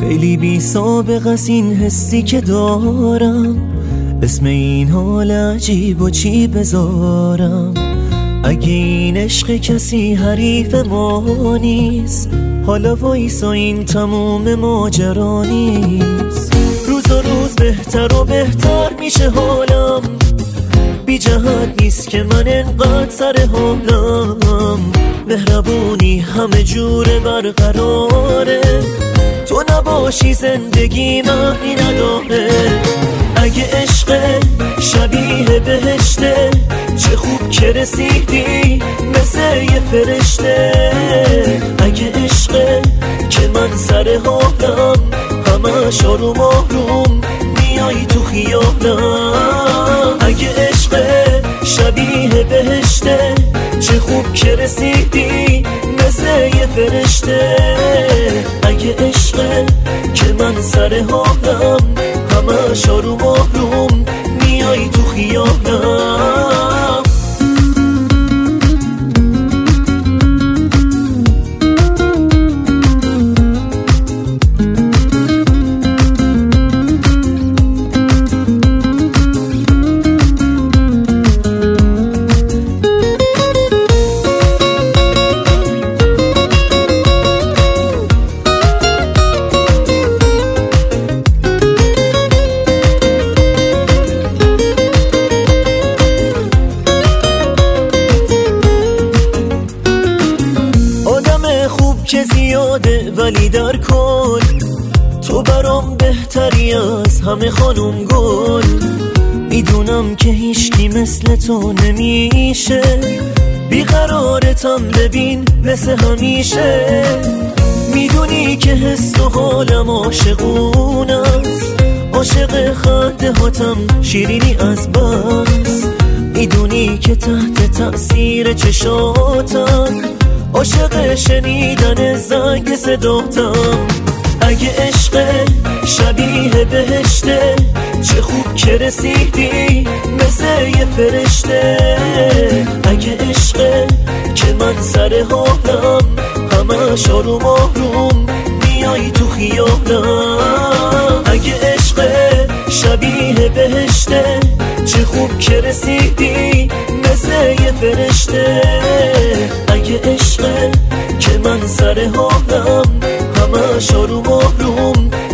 خیلی بی سابقه است این حسی که دارم، اسم این حال عجیب و چی بذارم. اگه این عشق کسی حریف ما نیست، حالا وایسا این تموم ماجرا نیست. روز و روز بهتر و بهتر میشه حالم، بی جهت نیست که من انقدر سر حالم. مهربونی همه جوره برقراره، تو نباشی زندگی معنی نداره. اگه عشق شبیه بهشته، چه خوب که رسیدی مثل یه فرشته. اگه عشق که من سر حالم، همش آروم آروم میای تو خیالم. اگه عشق شبیه بهشته، چه خوب که رسیدی مثل یه فرشته. اگه عشق که من سر حالم، همش آروم آروم میای تو خیالم. که زیاده ولی در کل تو برام بهتری از همه خانوم گل. میدونم که هیچکی مثل تو نمیشه، بیقرارتم ببین مثل همیشه. میدونی که حس و حالم عاشقون است، عاشق خنده هاتم شیرینی از بس. میدونی که تحت تأثیر چشاتم، عاشق شنیدن زنگ صداتم. اگه عشق شبیه بهشته، چه خوب که رسیدی مثل یه فرشته. اگه عشق که من سر حالم، همش آروم آروم میای تو خیالم. اگه عشق شبیه بهشته، چه خوب که رسیدی مثل یه فرشته. اگه عشق که من سر حالم، همش آروم آروم